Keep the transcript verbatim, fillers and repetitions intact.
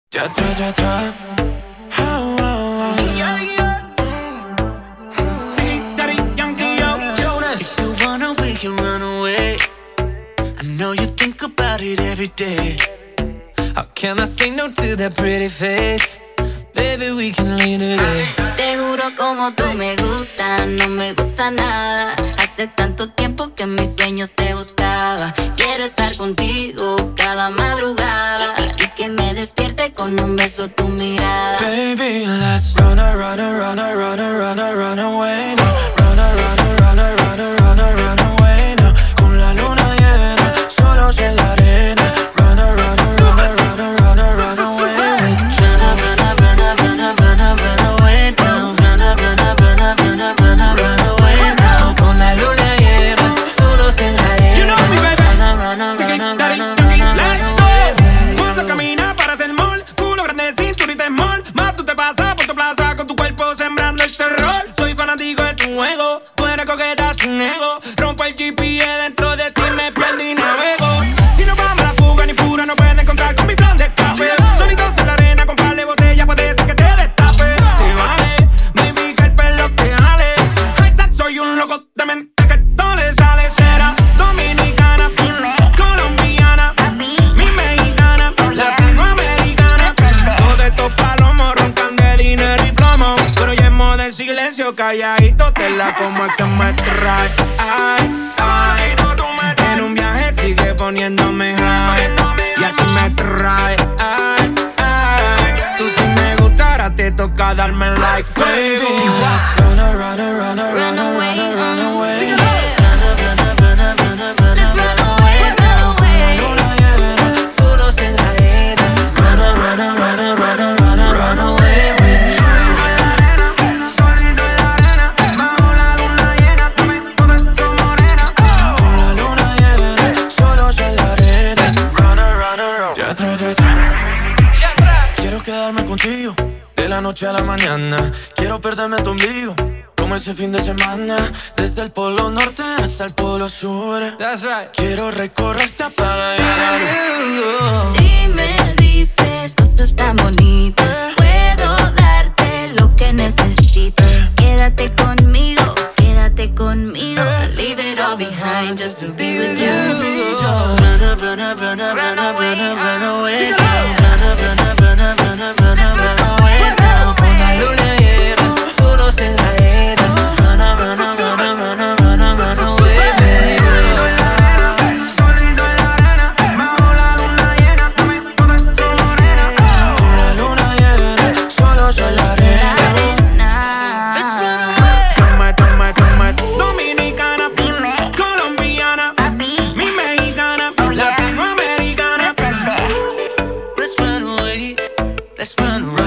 Ya atrás, ya atrás. Oh, oh, oh. Yeah, yeah. Sí, Daddy Yankee, yo. Jonas. If you wanna, we can run away. I know you think about it every day. How can I say no to that pretty face? Baby, we can leave today. Te juro como tú me gustas, no me gusta nada. Hace tanto tiempo que en mis sueños te buscaba. Quiero estar contigo cada madrugada y que me despierte con un beso tu mirada. Baby, let's run, a, run, a, run, a, run, a, run, a, run away now. Run, a, run, a, run, a, run, a, run, a, run away now. Con la luna llena, solos en la arena. Run, a, run, a, run, a, run, a, run, a, run away. Run, a, run, a, run, a, run, a, run, a, run away now. Run, a, run, a, run, a, run, a, run, a, run away now. Con la luna llena, solos en la arena. You know me, baby. Run, a, run, a, Sí, run, a, Daddy run, a, Yankee, run a, let's run go. away. Cuando camina para hacer mall, culo grande, cinturita en mall. Más tú te pasas por tu plaza con tu cuerpo sembrando el terror. Soy fanático de tu juego, tú eres coqueta sin ego. Rompo el G P S dentro de ti, me pierdo y navego. Si no vamos a la fuga ni fura, no puedes encontrar con mi plan de escape. Solitos en la arena, comprarle botella, puede ser que te destape. Si vale, baby, que el pelo te jale. Ay, soy un loco de mente que todo le sale. Será dominicana, Dime, colombiana, papi, mi mexicana, Oh, yeah. latinoamericana. Todos estos palomos roncan de dinero y plomo, pero ya en modo en silencio, calladito, te la como es que me trae. Ay, ay, en un viaje sigue poniéndome high, y así me trae. Ay, ay, tú si me gustara te toca darme like, baby. Run, a, run, a, run, a, run away, run uh, away. sing Run, it. a, run, a, run, a, run a, run a, Let's run away, run away. luna llena, solos en la arena. Run, a, run, a, run, a, run a, run a, run away with me. Solito en la arena, bajo la luna llena, dame todo eso morena. Con la luna llena, solos en la arena. Run, a, run, a, run. Ya atrás, ya atrás. Quiero quedarme contigo de la noche a la mañana. Quiero perderme tu ombligo como ese fin de semana. Desde el polo norte hasta el polo sur. That's right. Quiero recorrerte apaga y la luz. Si me dices cosas tan bonitas, puedo darte lo que necesitas. Quédate conmigo, quédate conmigo. I'll leave it all behind just to be with you. Run up, run up, run up, run up, run up, run away. Run up, run up, run up, run up, run up, run away now. Con la luna llena, solos en la arena. Run up, run up, run up, run up, run up, run away, baby. Solito en la arena, bajo la luna llena, dame todo eso morena. Con la luna llena, solos en la arena. Toma, toma, toma, dominicana, Dime, colombiana, papi, mi mexicana, Oh, yeah. latinoamericana. Let's run away, let's run away.